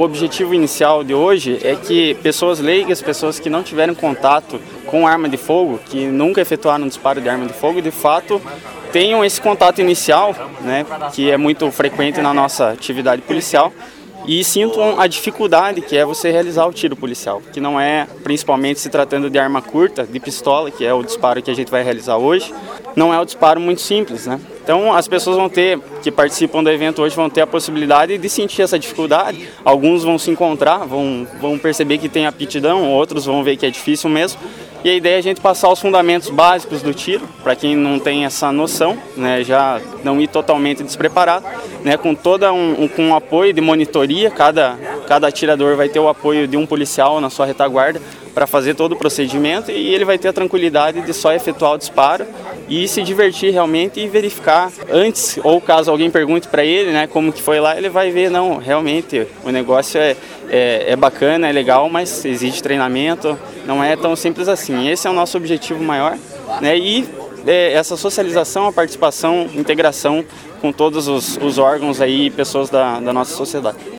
objetivo inicial de hoje é que pessoas leigas, pessoas que não tiveram contato com arma de fogo, que nunca efetuaram um disparo de arma de fogo, de fato tenham esse contato inicial, né, que é muito frequente na nossa atividade policial, e sintam a dificuldade que é você realizar o tiro policial, que não é, principalmente se tratando de arma curta, de pistola, que é o disparo que a gente vai realizar hoje, não é um disparo muito simples, né? Então as pessoas que participam do evento hoje vão ter a possibilidade de sentir essa dificuldade, alguns vão se encontrar, vão perceber que tem aptidão, outros vão ver que é difícil mesmo, e a ideia é a gente passar os fundamentos básicos do tiro, para quem não tem essa noção, né, já não ir totalmente despreparado, né, com com um apoio de monitoria, cada atirador vai ter o apoio de um policial na sua retaguarda para fazer todo o procedimento, e ele vai ter a tranquilidade de só efetuar o disparo e se divertir realmente e verificar antes, ou caso alguém pergunte para ele, né, como que foi lá, ele vai ver, não, realmente o negócio é bacana, é legal, mas exige treinamento, não é tão simples assim. Esse é o nosso objetivo maior, né, e essa socialização, a participação, integração com todos os órgãos aí e pessoas da nossa sociedade.